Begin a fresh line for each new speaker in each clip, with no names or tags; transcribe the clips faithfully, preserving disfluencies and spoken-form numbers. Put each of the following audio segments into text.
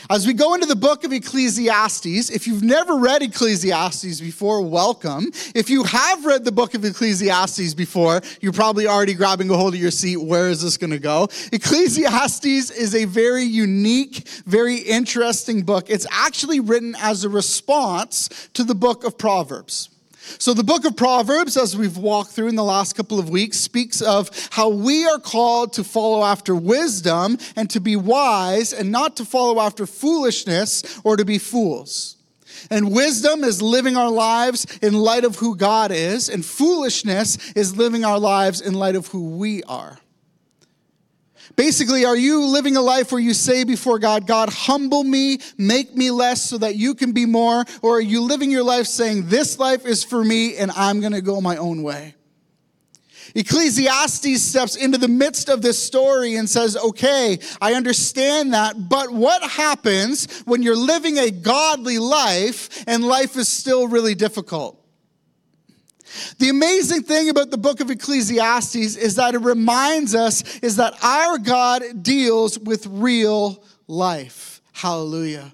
As we go into the book of Ecclesiastes, if you've never read Ecclesiastes before, welcome. If you have read the book of Ecclesiastes before, you're probably already grabbing a hold of your seat. Where is this going to go? Ecclesiastes is a very unique, very interesting book. It's actually written as a response to the book of Proverbs. So the book of Proverbs, as we've walked through in the last couple of weeks, speaks of how we are called to follow after wisdom and to be wise and not to follow after foolishness or to be fools. And wisdom is living our lives in light of who God is, and foolishness is living our lives in light of who we are. Basically, are you living a life where you say before God, God, humble me, make me less so that you can be more? Or are you living your life saying, this life is for me and I'm going to go my own way? Ecclesiastes steps into the midst of this story and says, okay, I understand that, but what happens when you're living a godly life and life is still really difficult? The amazing thing about the book of Ecclesiastes is that it reminds us is that our God deals with real life. Hallelujah.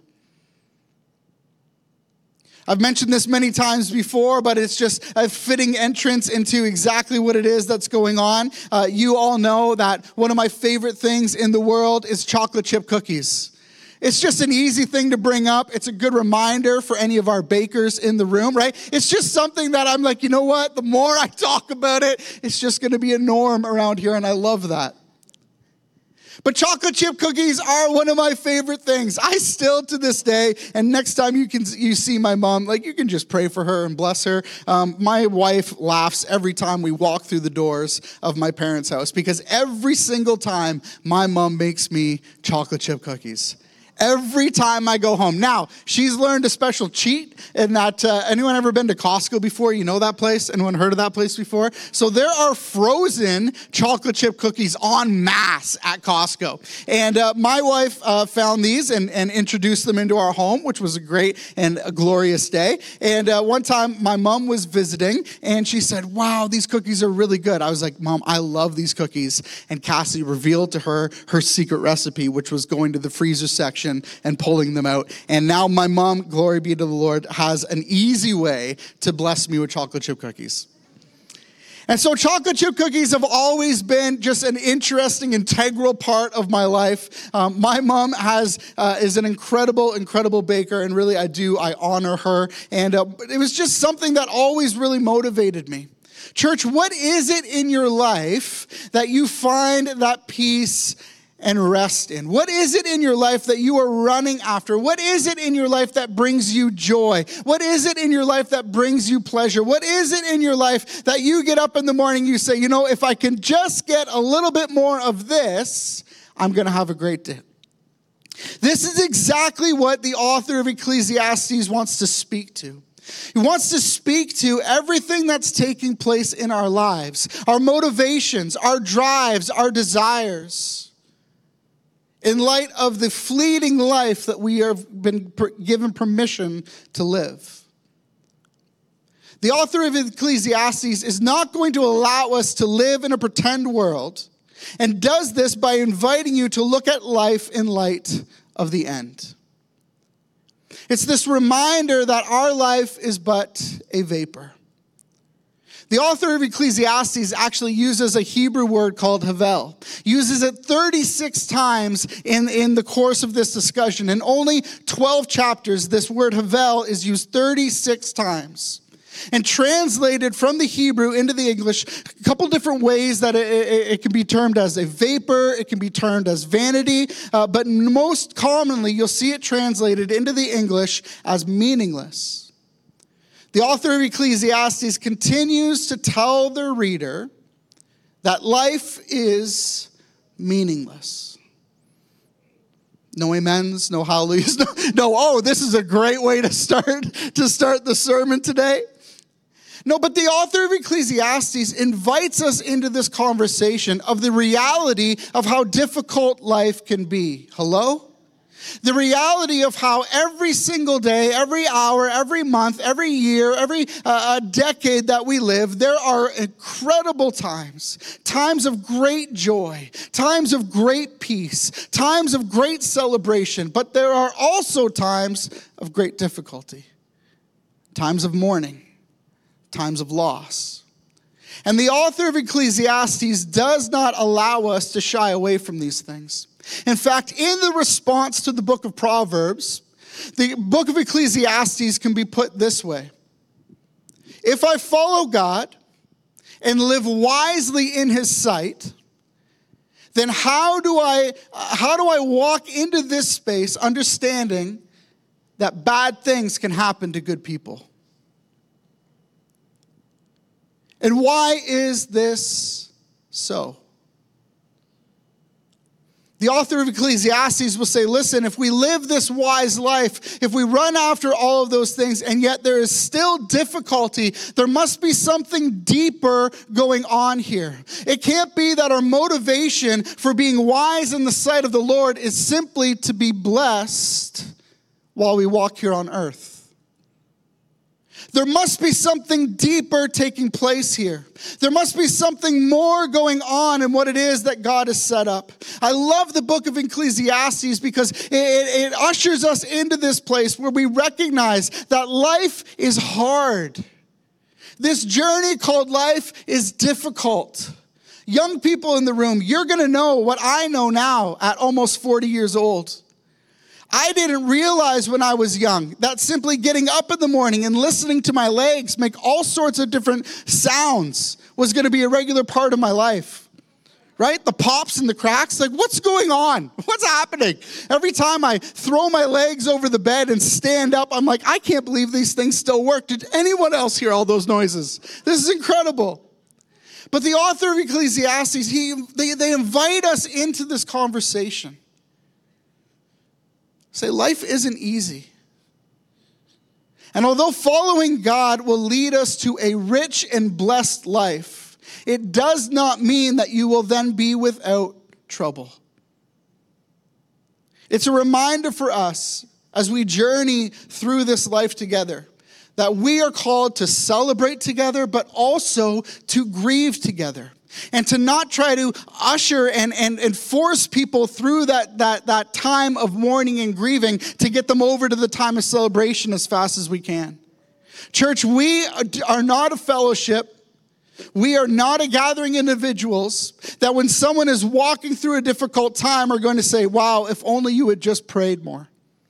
I've mentioned this many times before, but it's just a fitting entrance into exactly what it is that's going on. Uh, you all know that one of my favorite things in the world is chocolate chip cookies. It's just an easy thing to bring up. It's a good reminder for any of our bakers in the room, right? It's just something that I'm like, you know what? The more I talk about it, it's just going to be a norm around here, and I love that. But chocolate chip cookies are one of my favorite things. I still, to this day, and next time you can you see my mom, like you can just pray for her and bless her. Um, my wife laughs every time we walk through the doors of my parents' house because every single time my mom makes me chocolate chip cookies. Every time I go home. Now, she's learned a special cheat in that, uh, anyone ever been to Costco before? You know that place? Anyone heard of that place before? So there are frozen chocolate chip cookies en masse at Costco. And uh, my wife uh, found these and, and introduced them into our home, which was a great and a glorious day. And uh, one time my mom was visiting and she said, wow, these cookies are really good. I was like, Mom, I love these cookies. And Cassie revealed to her her secret recipe, which was going to the freezer section and pulling them out. And now my mom, glory be to the Lord, has an easy way to bless me with chocolate chip cookies. And so chocolate chip cookies have always been just an interesting, integral part of my life. Um, my mom has uh, is an incredible, incredible baker, and really I do, I honor her. And uh, it was just something that always really motivated me. Church, what is it in your life that you find that peace and rest in? What is it in your life that you are running after? What is it in your life that brings you joy? What is it in your life that brings you pleasure? What is it in your life that you get up in the morning, you say, you know, if I can just get a little bit more of this, I'm going to have a great day. This is exactly what the author of Ecclesiastes wants to speak to. He wants to speak to everything that's taking place in our lives, our motivations, our drives, our desires, in light of the fleeting life that we have been given permission to live. The author of Ecclesiastes is not going to allow us to live in a pretend world, and does this by inviting you to look at life in light of the end. It's this reminder that our life is but a vapor. The author of Ecclesiastes actually uses a Hebrew word called havel. Uses it thirty-six times in, in the course of this discussion. In only twelve chapters, this word havel is used thirty-six times. And translated from the Hebrew into the English, a couple different ways that it, it, it can be termed as a vapor, it can be termed as vanity, uh, but most commonly you'll see it translated into the English as meaningless. The author of Ecclesiastes continues to tell the reader that life is meaningless. No amens, no hallelujahs, no, no, oh, this is a great way to start, to start the sermon today. No, but the author of Ecclesiastes invites us into this conversation of the reality of how difficult life can be. Hello? The reality of how every single day, every hour, every month, every year, every uh, decade that we live, there are incredible times, times of great joy, times of great peace, times of great celebration, but there are also times of great difficulty, times of mourning, times of loss. And the author of Ecclesiastes does not allow us to shy away from these things. In fact, in the response to the book of Proverbs, the book of Ecclesiastes can be put this way. If I follow God and live wisely in his sight, then how do I, how do I walk into this space understanding that bad things can happen to good people? And why is this so? The author of Ecclesiastes will say, listen, if we live this wise life, if we run after all of those things, and yet there is still difficulty, there must be something deeper going on here. It can't be that our motivation for being wise in the sight of the Lord is simply to be blessed while we walk here on earth. There must be something deeper taking place here. There must be something more going on in what it is that God has set up. I love the book of Ecclesiastes because it, it, it ushers us into this place where we recognize that life is hard. This journey called life is difficult. Young people in the room, you're going to know what I know now at almost forty years old. I didn't realize when I was young that simply getting up in the morning and listening to my legs make all sorts of different sounds was going to be a regular part of my life. Right? The pops and the cracks, like what's going on? What's happening? Every time I throw my legs over the bed and stand up, I'm like, I can't believe these things still work. Did anyone else hear all those noises? This is incredible. But the author of Ecclesiastes, he, they, they invite us into this conversation. Say, life isn't easy. And although following God will lead us to a rich and blessed life, it does not mean that you will then be without trouble. It's a reminder for us as we journey through this life together that we are called to celebrate together, but also to grieve together. And to not try to usher and, and, and force people through that, that, that time of mourning and grieving to get them over to the time of celebration as fast as we can. Church, we are not a fellowship. We are not a gathering of individuals that when someone is walking through a difficult time are going to say, wow, if only you had just prayed more.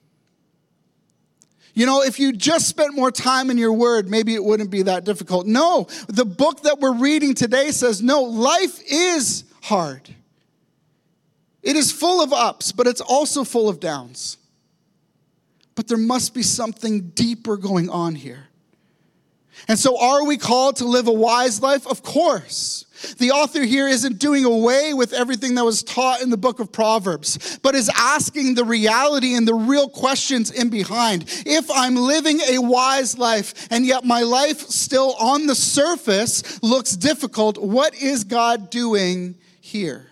You know, if you just spent more time in your word, maybe it wouldn't be that difficult. No, the book that we're reading today says, no, life is hard. It is full of ups, but it's also full of downs. But there must be something deeper going on here. And so are we called to live a wise life? Of course. The author here isn't doing away with everything that was taught in the book of Proverbs, but is asking the reality and the real questions in behind. If I'm living a wise life and yet my life still on the surface looks difficult, what is God doing here?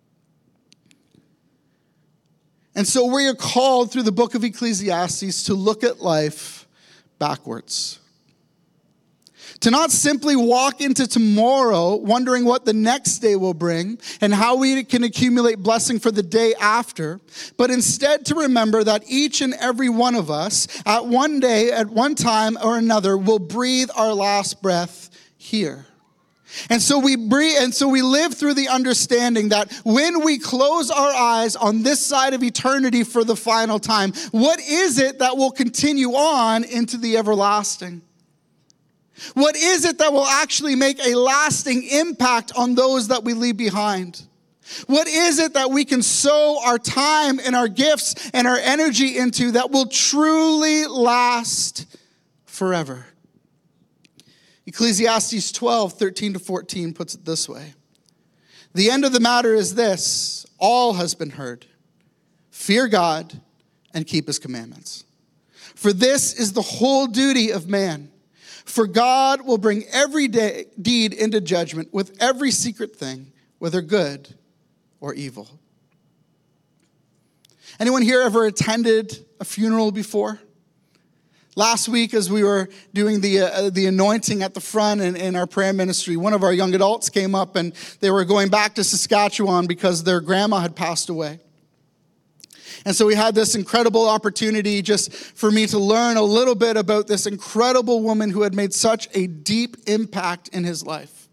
And so we are called through the book of Ecclesiastes to look at life backwards. To not simply walk into tomorrow wondering what the next day will bring and how we can accumulate blessing for the day after, but instead to remember that each and every one of us at one day, at one time or another, will breathe our last breath here. And so we breathe, and so we live through the understanding that when we close our eyes on this side of eternity for the final time, what is it that will continue on into the everlasting? What is it that will actually make a lasting impact on those that we leave behind? What is it that we can sow our time and our gifts and our energy into that will truly last forever? Ecclesiastes twelve, thirteen to fourteen puts it this way. The end of the matter is this: all has been heard. Fear God and keep his commandments. For this is the whole duty of man. For God will bring every day, deed into judgment with every secret thing, whether good or evil. Anyone here ever attended a funeral before? Last week, as we were doing the uh, the anointing at the front in, in our prayer ministry, one of our young adults came up and they were going back to Saskatchewan because their grandma had passed away. And so we had this incredible opportunity just for me to learn a little bit about this incredible woman who had made such a deep impact in his life.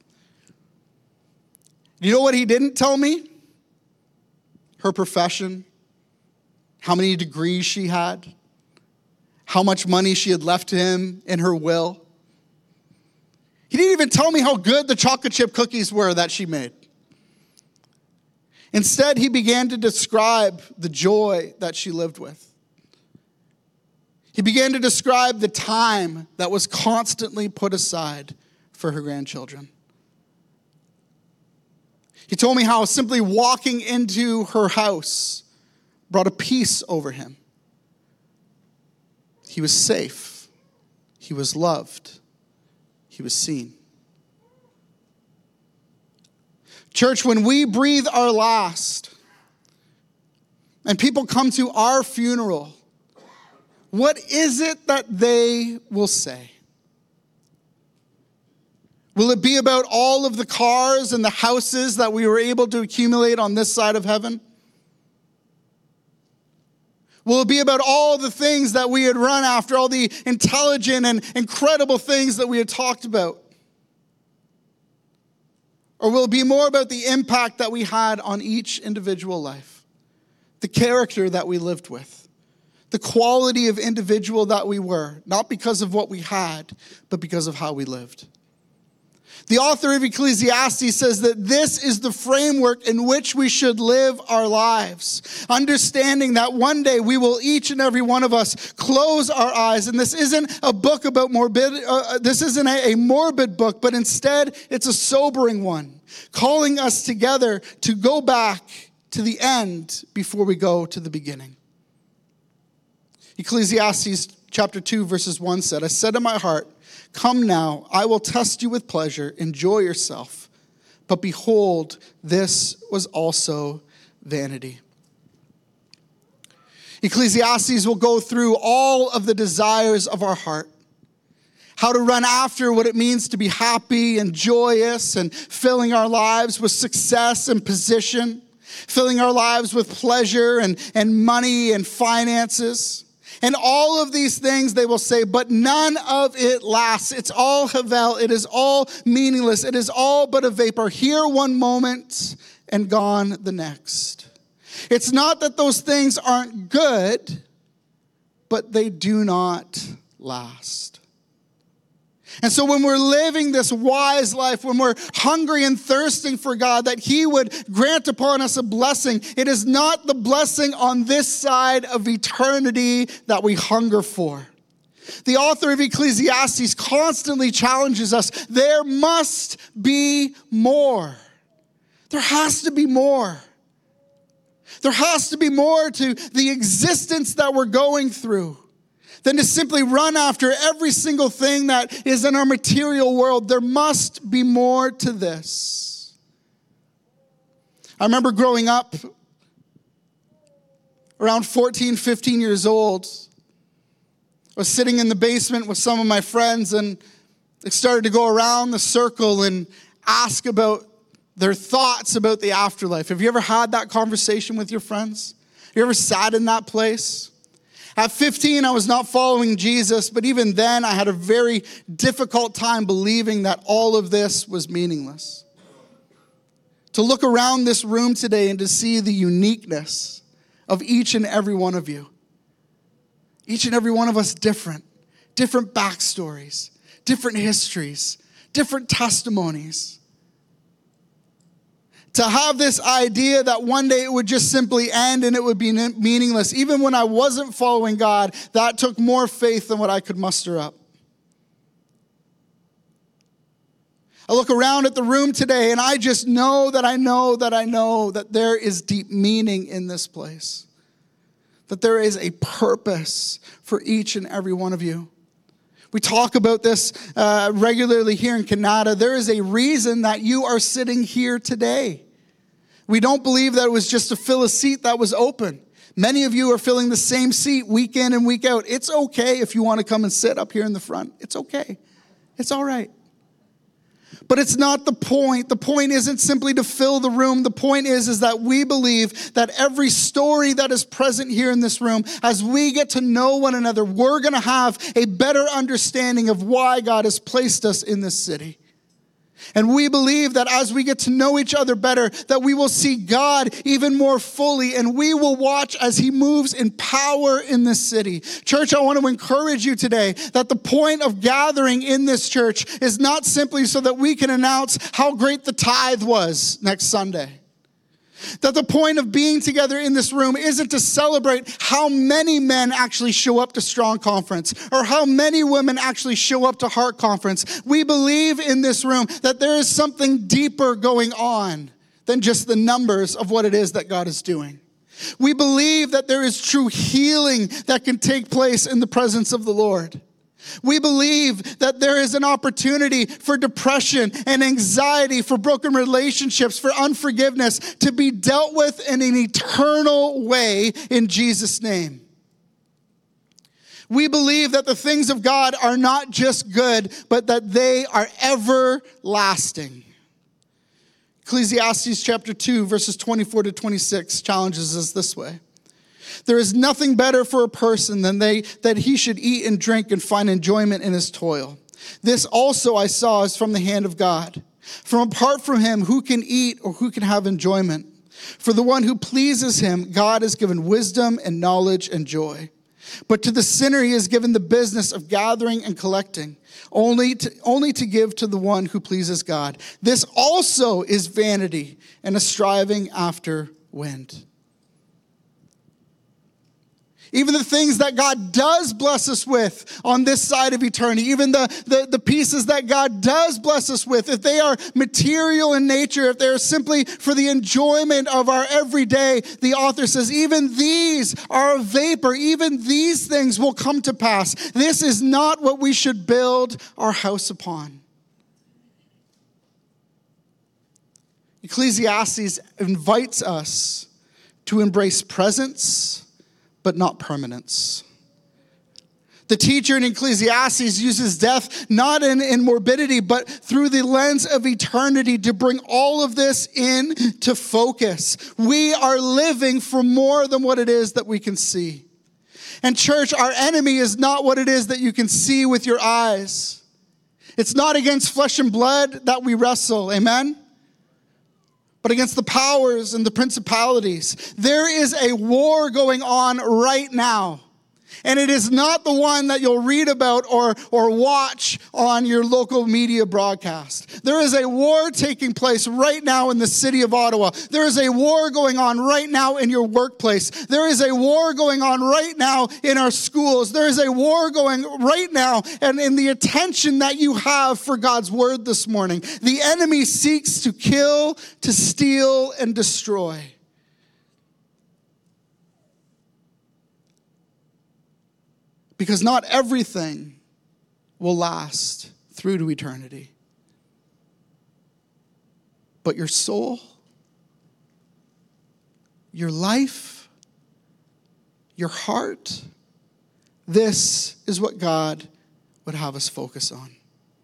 You know what he didn't tell me? Her profession, how many degrees she had, how much money she had left to him in her will. He didn't even tell me how good the chocolate chip cookies were that she made. Instead, he began to describe the joy that she lived with. He began to describe the time that was constantly put aside for her grandchildren. He told me how simply walking into her house brought a peace over him. He was safe. He was loved. He was seen. Church, when we breathe our last and people come to our funeral, what is it that they will say? Will it be about all of the cars and the houses that we were able to accumulate on this side of heaven? Will it be about all the things that we had run after, all the intelligent and incredible things that we had talked about? Or will it be more about the impact that we had on each individual life? The character that we lived with? The quality of individual that we were, not because of what we had, but because of how we lived. The author of Ecclesiastes says that this is the framework in which we should live our lives. Understanding that one day we will, each and every one of us, close our eyes. And this isn't a book about morbid, uh, this isn't a, a morbid book, but instead it's a sobering one, calling us together to go back to the end before we go to the beginning. Ecclesiastes chapter two, verses one said, I said in my heart, come now, I will test you with pleasure. Enjoy yourself. But behold, this was also vanity. Ecclesiastes will go through all of the desires of our heart. How to run after what it means to be happy and joyous and filling our lives with success and position. Filling our lives with pleasure and, and money and finances. And all of these things they will say, but none of it lasts. It's all havel. It is all meaningless. It is all but a vapor. Here one moment and gone the next. It's not that those things aren't good, but they do not last. And so when we're living this wise life, when we're hungry and thirsting for God, that he would grant upon us a blessing, it is not the blessing on this side of eternity that we hunger for. The author of Ecclesiastes constantly challenges us. There must be more. There has to be more. There has to be more to the existence that we're going through than to simply run after every single thing that is in our material world. There must be more to this. I remember growing up around fourteen, fifteen years old. I was sitting in the basement with some of my friends and they started to go around the circle and ask about their thoughts about the afterlife. Have you ever had that conversation with your friends? Have you ever sat in that place? At fifteen, I was not following Jesus, but even then I had a very difficult time believing that all of this was meaningless. To look around this room today and to see the uniqueness of each and every one of you. Each and every one of us different, different backstories, different histories, different testimonies. To have this idea that one day it would just simply end and it would be meaningless. Even when I wasn't following God, that took more faith than what I could muster up. I look around at the room today and I just know that I know that I know that there is deep meaning in this place. That there is a purpose for each and every one of you. We talk about this uh, regularly here in Canada. There is a reason that you are sitting here today. We don't believe that it was just to fill a seat that was open. Many of you are filling the same seat week in and week out. It's okay if you want to come and sit up here in the front. It's okay. It's all right. But it's not the point. The point isn't simply to fill the room. The point is, is that we believe that every story that is present here in this room, as we get to know one another, we're going to have a better understanding of why God has placed us in this city. And we believe that as we get to know each other better, that we will see God even more fully, and we will watch as he moves in power in this city. Church, I want to encourage you today that the point of gathering in this church is not simply so that we can announce how great the tithe was next Sunday. That the point of being together in this room isn't to celebrate how many men actually show up to Strong Conference or how many women actually show up to Heart Conference. We believe in this room that there is something deeper going on than just the numbers of what it is that God is doing. We believe that there is true healing that can take place in the presence of the Lord. We believe that there is an opportunity for depression and anxiety, for broken relationships, for unforgiveness to be dealt with in an eternal way in Jesus' name. We believe that the things of God are not just good, but that they are everlasting. Ecclesiastes chapter two, verses twenty-four to twenty-six challenges us this way. There is nothing better for a person than they that he should eat and drink and find enjoyment in his toil. This also I saw is from the hand of God. From apart from him, who can eat or who can have enjoyment? For the one who pleases him, God has given wisdom and knowledge and joy. But to the sinner he has given the business of gathering and collecting, only to, only to give to the one who pleases God. This also is vanity and a striving after wind. Even the things that God does bless us with on this side of eternity, even the, the, the pieces that God does bless us with, if they are material in nature, if they're simply for the enjoyment of our everyday, the author says, even these are a vapor. Even these things will come to pass. This is not what we should build our house upon. Ecclesiastes invites us to embrace presence, but not permanence. The teacher in Ecclesiastes uses death not in, in morbidity, but through the lens of eternity to bring all of this into focus. We are living for more than what it is that we can see. And church, our enemy is not what it is that you can see with your eyes. It's not against flesh and blood that we wrestle, amen? But against the powers and the principalities. There is a war going on right now. And it is not the one that you'll read about or, or watch on your local media broadcast. There is a war taking place right now in the city of Ottawa. There is a war going on right now in your workplace. There is a war going on right now in our schools. There is a war going right now and in the attention that you have for God's word this morning. The enemy seeks to kill, to steal, and destroy. Because not everything will last through to eternity. But your soul, your life, your heart, this is what God would have us focus on.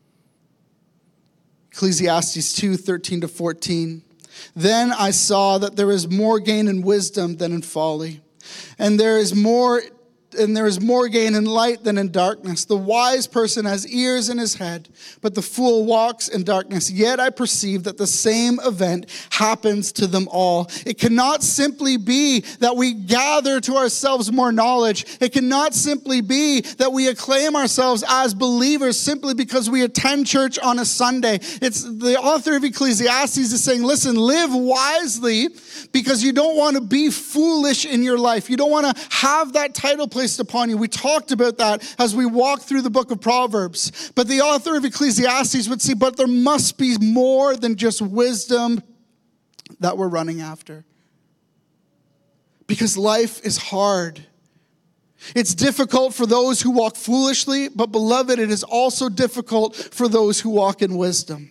Ecclesiastes two, thirteen to fourteen. Then I saw that there is more gain in wisdom than in folly, and there is more And there is more gain in light than in darkness. The wise person has ears in his head, but the fool walks in darkness. Yet I perceive that the same event happens to them all. It cannot simply be that we gather to ourselves more knowledge. It cannot simply be that we acclaim ourselves as believers simply because we attend church on a Sunday. It's the author of Ecclesiastes is saying, listen, live wisely because you don't want to be foolish in your life. You don't want to have that title placed upon you. We talked about that as we walked through the book of Proverbs. But the author of Ecclesiastes would say, but there must be more than just wisdom that we're running after. Because life is hard. It's difficult for those who walk foolishly, but beloved, it is also difficult for those who walk in wisdom.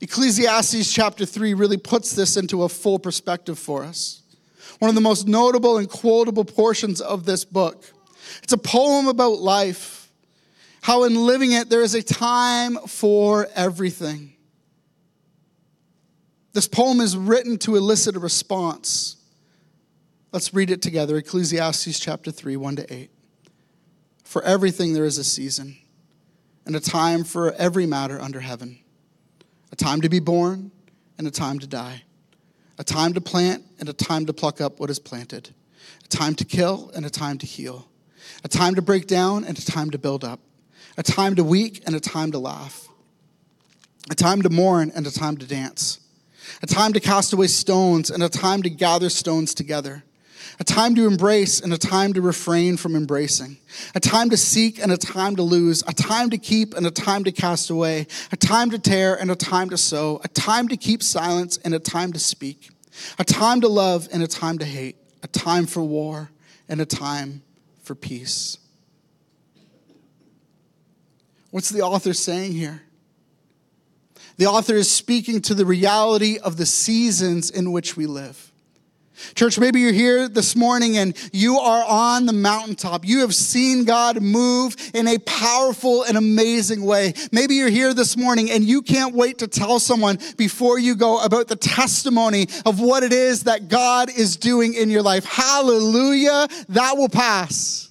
Ecclesiastes chapter three really puts this into a full perspective for us. One of the most notable and quotable portions of this book. It's a poem about life, how in living it there is a time for everything. This poem is written to elicit a response. Let's read it together. Ecclesiastes chapter three, one to eight. For everything there is a season, and a time for every matter under heaven. A time to be born and a time to die. A time to plant and a time to pluck up what is planted. A time to kill and a time to heal. A time to break down and a time to build up. A time to weep and a time to laugh. A time to mourn and a time to dance. A time to cast away stones and a time to gather stones together. A time to embrace and a time to refrain from embracing. A time to seek and a time to lose. A time to keep and a time to cast away. A time to tear and a time to sow. A time to keep silence and a time to speak. A time to love and a time to hate. A time for war and a time for peace. What's the author saying here? The author is speaking to the reality of the seasons in which we live. Church, maybe you're here this morning and you are on the mountaintop. You have seen God move in a powerful and amazing way. Maybe you're here this morning and you can't wait to tell someone before you go about the testimony of what it is that God is doing in your life. Hallelujah, that will pass.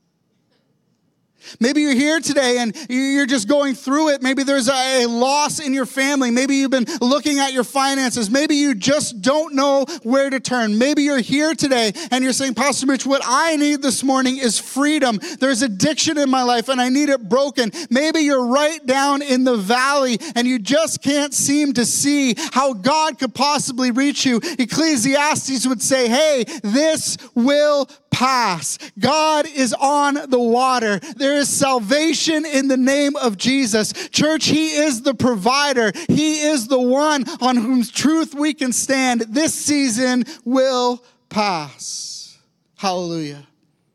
Maybe you're here today and you're just going through it. Maybe there's a loss in your family. Maybe you've been looking at your finances. Maybe you just don't know where to turn. Maybe you're here today and you're saying, Pastor Mitch, what I need this morning is freedom. There's addiction in my life and I need it broken. Maybe you're right down in the valley and you just can't seem to see how God could possibly reach you. Ecclesiastes would say, hey, this will pass. God is on the water. There is salvation in the name of Jesus. Church, he is the provider. He is the one on whose truth we can stand. This season will pass. Hallelujah.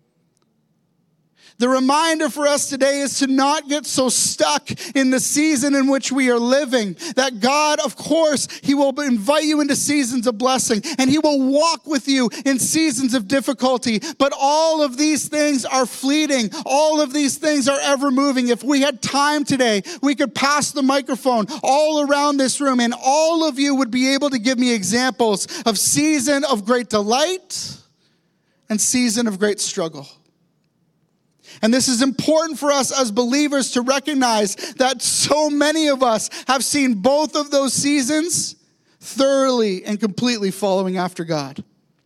The reminder for us today is to not get so stuck in the season in which we are living. That God, of course, he will invite you into seasons of blessing and he will walk with you in seasons of difficulty. But all of these things are fleeting. All of these things are ever moving. If we had time today, we could pass the microphone all around this room and all of you would be able to give me examples of season of great delight and season of great struggle. And this is important for us as believers to recognize that so many of us have seen both of those seasons thoroughly and completely following after God.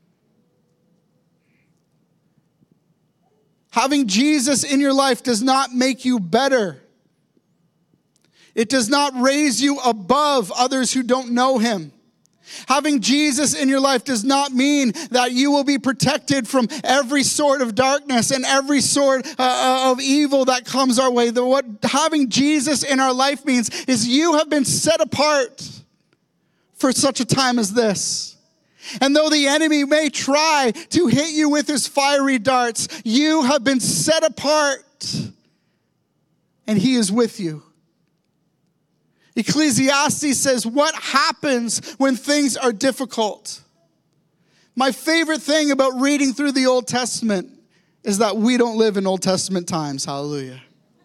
Having Jesus in your life does not make you better. It does not raise you above others who don't know him. Having Jesus in your life does not mean that you will be protected from every sort of darkness and every sort uh, of evil that comes our way. The, what having Jesus in our life means is you have been set apart for such a time as this. And though the enemy may try to hit you with his fiery darts, you have been set apart and he is with you. Ecclesiastes says, what happens when things are difficult? My favorite thing about reading through the Old Testament is that we don't live in Old Testament times. Hallelujah.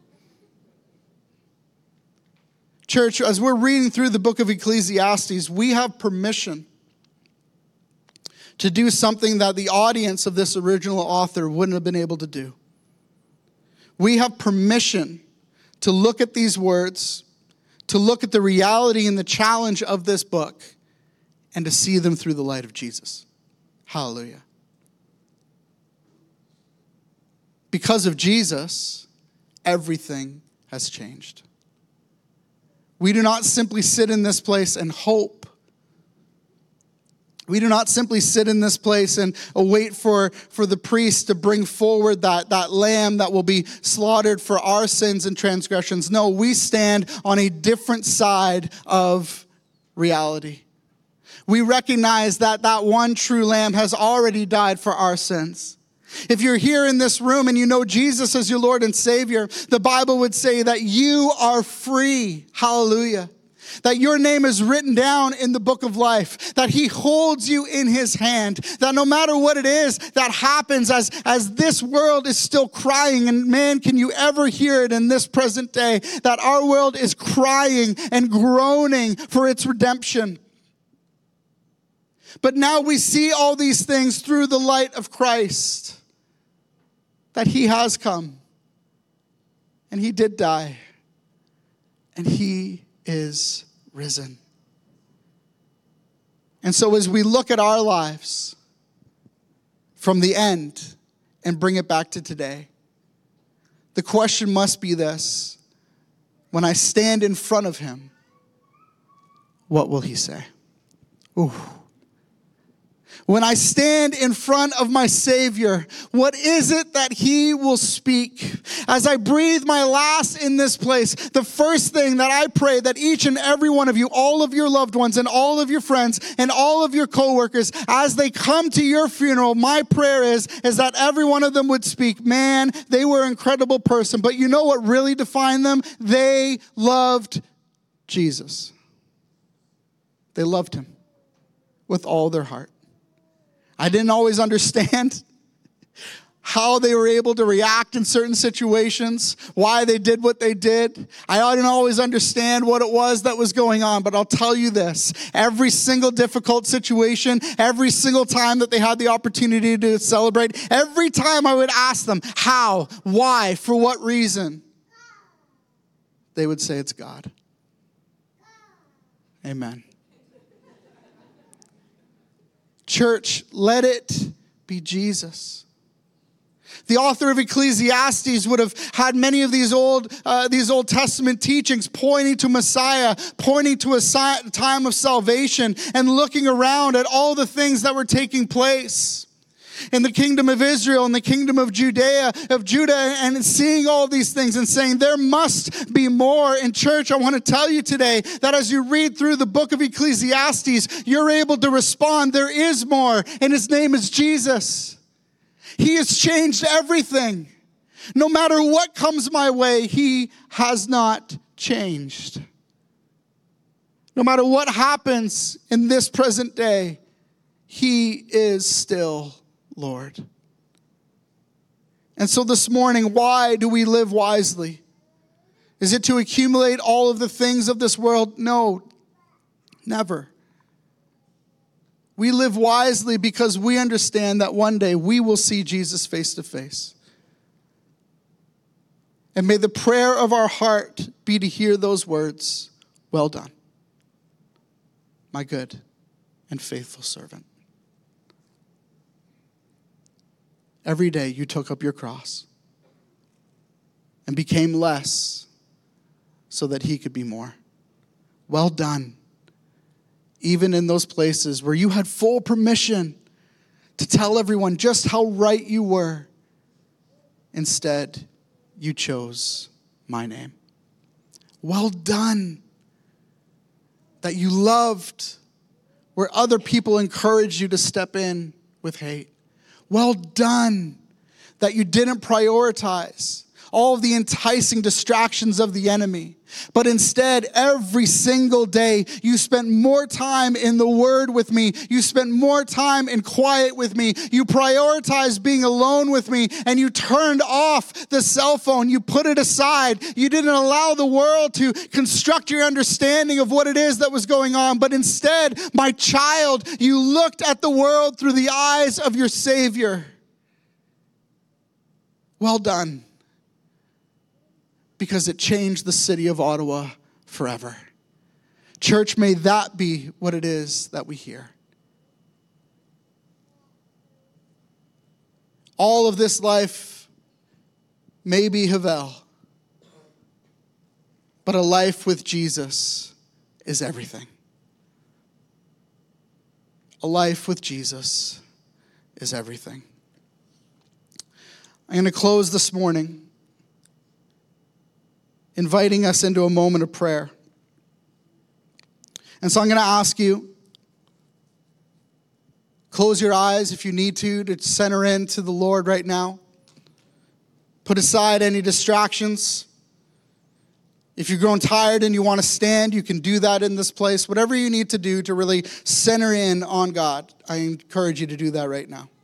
Church, as we're reading through the book of Ecclesiastes, we have permission to do something that the audience of this original author wouldn't have been able to do. We have permission to look at these words, to look at the reality and the challenge of this book, and to see them through the light of Jesus. Hallelujah. Because of Jesus, everything has changed. We do not simply sit in this place and hope. We do not simply sit in this place and await for, for the priest to bring forward that, that lamb that will be slaughtered for our sins and transgressions. No, we stand on a different side of reality. We recognize that that one true lamb has already died for our sins. If you're here in this room and you know Jesus as your Lord and Savior, the Bible would say that you are free. Hallelujah. that your name is written down in the book of life, that he holds you in his hand, that no matter what it is that happens as, as this world is still crying, and man, can you ever hear it in this present day, that our world is crying and groaning for its redemption. But now we see all these things through the light of Christ, that he has come, and he did die, and he is risen. And so as we look at our lives from the end and bring it back to today, the question must be this: when I stand in front of him, what will he say? Ooh. When I stand in front of my Savior, what is it that he will speak? As I breathe my last in this place, the first thing that I pray that each and every one of you, all of your loved ones and all of your friends and all of your coworkers, as they come to your funeral, my prayer is, is that every one of them would speak, man, they were an incredible person. But you know what really defined them? They loved Jesus. They loved him with all their heart. I didn't always understand how they were able to react in certain situations, why they did what they did. I didn't always understand what it was that was going on, but I'll tell you this: every single difficult situation, every single time that they had the opportunity to celebrate, every time I would ask them how, why, for what reason, they would say it's God. Amen. Church, let it be Jesus. The author of Ecclesiastes would have had many of these old, uh, these Old Testament teachings pointing to Messiah, pointing to a si- time of salvation, and looking around at all the things that were taking place in the kingdom of Israel, in the kingdom of Judea, of Judah, and seeing all these things and saying there must be more. In church, I want to tell you today that as you read through the book of Ecclesiastes, you're able to respond, there is more, and his name is Jesus. He has changed everything. No matter what comes my way, he has not changed. No matter what happens in this present day, he is still Lord. And so this morning, why do we live wisely? Is it to accumulate all of the things of this world? No, never. We live wisely because we understand that one day we will see Jesus face to face. And may the prayer of our heart be to hear those words, well done, my good and faithful servant. Every day you took up your cross and became less so that he could be more. Well done. Even in those places where you had full permission to tell everyone just how right you were, instead, you chose my name. Well done. That you loved where other people encouraged you to step in with hate. Well done that you didn't prioritize all of the enticing distractions of the enemy, but instead, every single day, you spent more time in the Word with me. You spent more time in quiet with me. You prioritized being alone with me, and you turned off the cell phone. You put it aside. You didn't allow the world to construct your understanding of what it is that was going on, but instead, my child, you looked at the world through the eyes of your Savior. Well done. Because it changed the city of Ottawa forever. Church, may that be what it is that we hear. All of this life may be Havel, but a life with Jesus is everything. A life with Jesus is everything. I'm going to close this morning inviting us into a moment of prayer. And so I'm going to ask you, close your eyes if you need to, to center into the Lord right now. Put aside any distractions. If you've grown tired and you want to stand, you can do that in this place. Whatever you need to do to really center in on God, I encourage you to do that right now.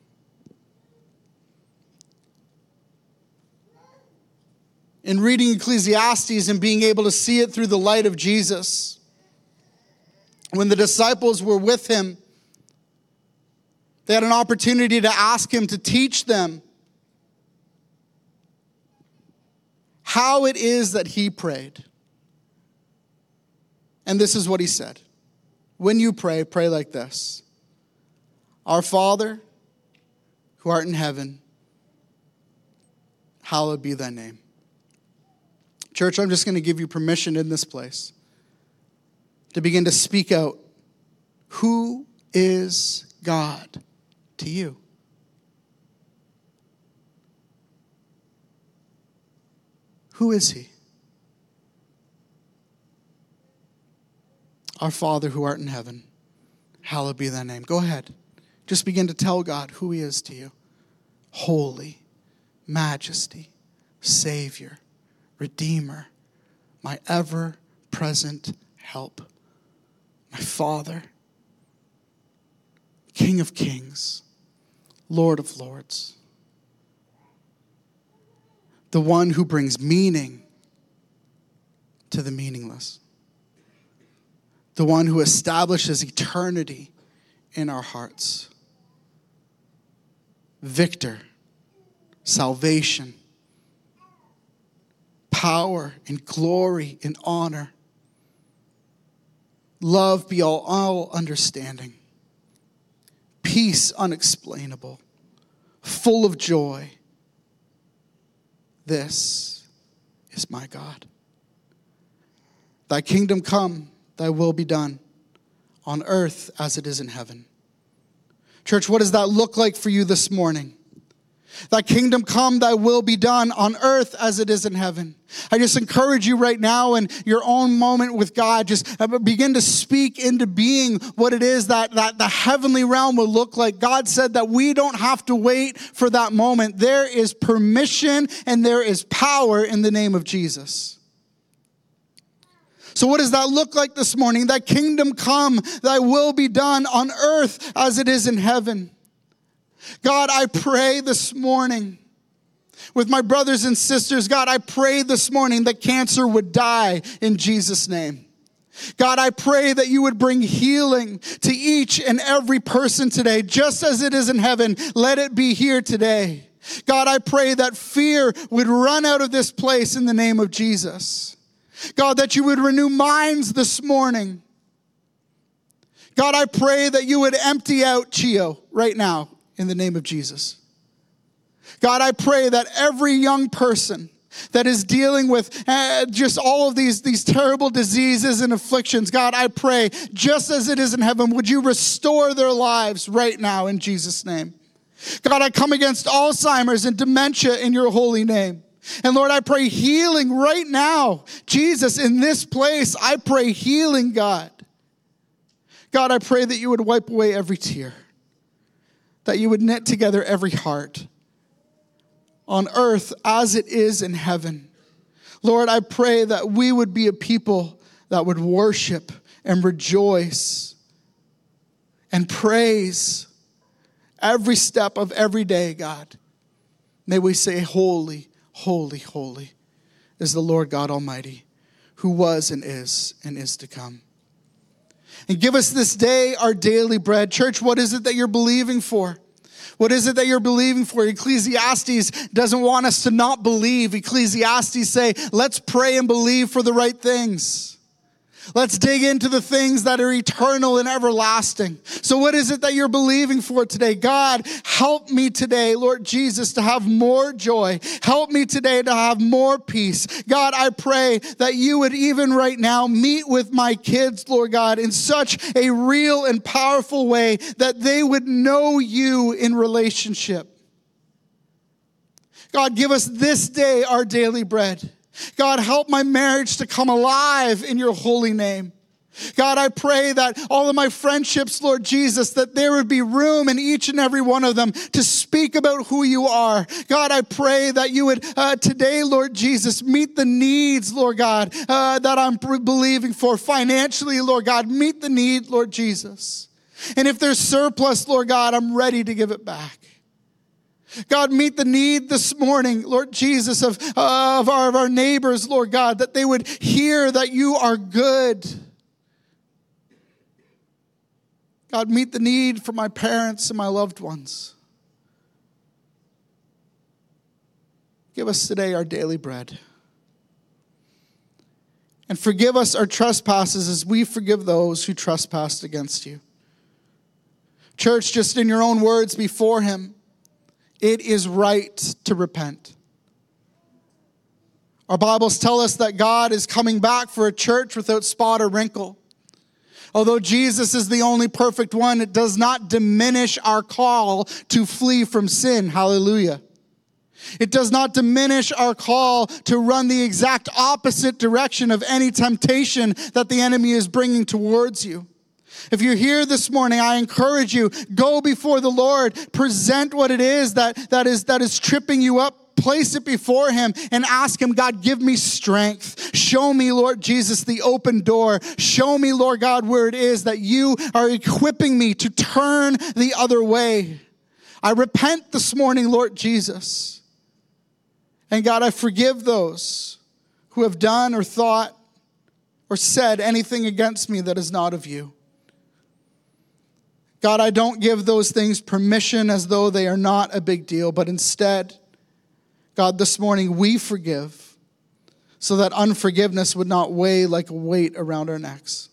In reading Ecclesiastes and being able to see it through the light of Jesus, when the disciples were with him, they had an opportunity to ask him to teach them how it is that he prayed. And this is what he said. When you pray, pray like this. Our Father, who art in heaven, hallowed be thy name. Church, I'm just going to give you permission in this place to begin to speak out. Who is God to you? Who is he? Our Father who art in heaven, hallowed be thy name. Go ahead. Just begin to tell God who he is to you. Holy, majesty, Savior, Redeemer, my ever-present help, my Father, King of kings, Lord of lords, the one who brings meaning to the meaningless, the one who establishes eternity in our hearts, victor, salvation, power and glory and honor, love beyond all understanding, peace unexplainable, full of joy. This is my God. Thy kingdom come, thy will be done on earth as it is in heaven. Church, what does that look like for you this morning? Thy kingdom come, thy will be done on earth as it is in heaven. I just encourage you right now in your own moment with God, just begin to speak into being what it is that, that the heavenly realm will look like. God said that we don't have to wait for that moment. There is permission and there is power in the name of Jesus. So what does that look like this morning? Thy kingdom come, thy will be done on earth as it is in heaven. God, I pray this morning with my brothers and sisters. God, I pray this morning that cancer would die in Jesus' name. God, I pray that you would bring healing to each and every person today, just as it is in heaven. Let it be here today. God, I pray that fear would run out of this place in the name of Jesus. God, that you would renew minds this morning. God, I pray that you would empty out Chio right now in the name of Jesus. God, I pray that every young person that is dealing with uh, just all of these, these terrible diseases and afflictions, God, I pray, just as it is in heaven, would you restore their lives right now in Jesus' name? God, I come against Alzheimer's and dementia in your holy name. And Lord, I pray healing right now. Jesus, in this place, I pray healing, God. God, I pray that you would wipe away every tear, that you would knit together every heart on earth as it is in heaven. Lord, I pray that we would be a people that would worship and rejoice and praise every step of every day, God. May we say, holy, holy, holy is the Lord God Almighty, who was and is and is to come. And give us this day our daily bread. Church, what is it that you're believing for? What is it that you're believing for? Ecclesiastes doesn't want us to not believe. Ecclesiastes say, let's pray and believe for the right things. Let's dig into the things that are eternal and everlasting. So what is it that you're believing for today? God, help me today, Lord Jesus, to have more joy. Help me today to have more peace. God, I pray that you would even right now meet with my kids, Lord God, in such a real and powerful way that they would know you in relationship. God, give us this day our daily bread. God, help my marriage to come alive in your holy name. God, I pray that all of my friendships, Lord Jesus, that there would be room in each and every one of them to speak about who you are. God, I pray that you would uh, today, Lord Jesus, meet the needs, Lord God, uh, that I'm believing for financially, Lord God. Meet the need, Lord Jesus. And if there's surplus, Lord God, I'm ready to give it back. God, meet the need this morning, Lord Jesus, of, uh, of, our, of our neighbors, Lord God, that they would hear that you are good. God, meet the need for my parents and my loved ones. Give us today our daily bread. And forgive us our trespasses as we forgive those who trespassed against you. Church, just in your own words before him, it is right to repent. Our Bibles tell us that God is coming back for a church without spot or wrinkle. Although Jesus is the only perfect one, it does not diminish our call to flee from sin. Hallelujah. It does not diminish our call to run the exact opposite direction of any temptation that the enemy is bringing towards you. If you're here this morning, I encourage you, go before the Lord, present what it is that, that is, that is tripping you up. Place it before him and ask him, God, give me strength. Show me, Lord Jesus, the open door. Show me, Lord God, where it is that you are equipping me to turn the other way. I repent this morning, Lord Jesus. And God, I forgive those who have done or thought or said anything against me that is not of you. God, I don't give those things permission as though they are not a big deal, but instead, God, this morning we forgive so that unforgiveness would not weigh like a weight around our necks.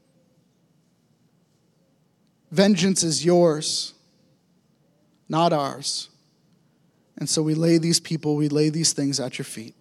Vengeance is yours, not ours. And so we lay these people, we lay these things at your feet.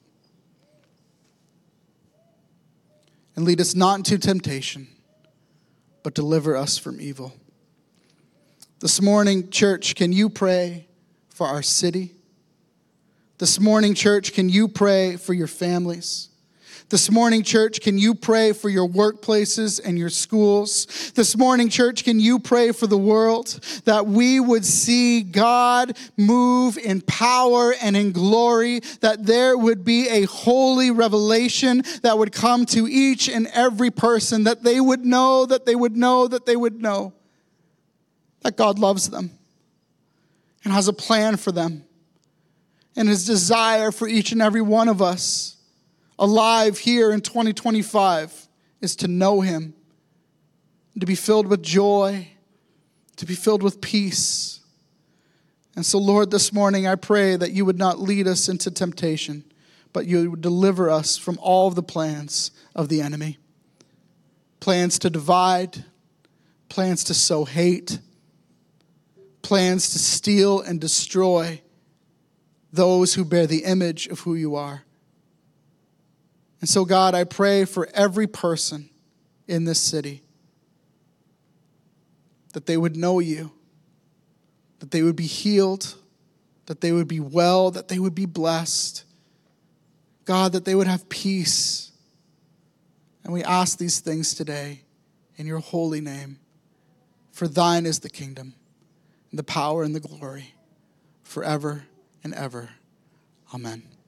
And lead us not into temptation, but deliver us from evil. This morning, church, can you pray for our city? This morning, church, can you pray for your families? This morning, church, can you pray for your workplaces and your schools? This morning, church, can you pray for the world that we would see God move in power and in glory, that there would be a holy revelation that would come to each and every person, that they would know, that they would know, that they would know that God loves them and has a plan for them. And his desire for each and every one of us alive here in twenty twenty-five is to know him, to be filled with joy, to be filled with peace. And so, Lord, this morning I pray that you would not lead us into temptation, but you would deliver us from all of the plans of the enemy. Plans to divide, plans to sow hate, plans to steal and destroy those who bear the image of who you are. And so, God, I pray for every person in this city that they would know you, that they would be healed, that they would be well, that they would be blessed. God, that they would have peace. And we ask these things today in your holy name. For thine is the kingdom, and the power and the glory, forever and ever. Amen.